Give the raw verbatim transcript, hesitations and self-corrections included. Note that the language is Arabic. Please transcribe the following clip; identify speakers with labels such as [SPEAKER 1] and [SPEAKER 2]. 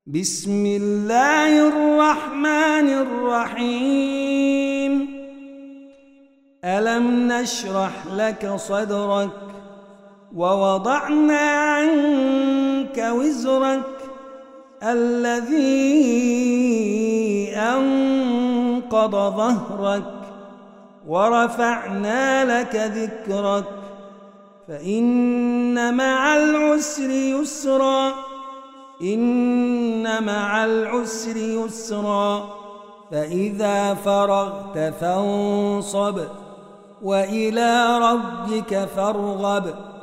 [SPEAKER 1] بسم الله الرحمن الرحيم. ألم نشرح لك صدرك ووضعنا عنك وزرك الذي أنقض ظهرك ورفعنا لك ذكرك فإن مع العسر يسرا إن مع العسر يسرا فإذا فرغت فانصب وإلى ربك فارغب.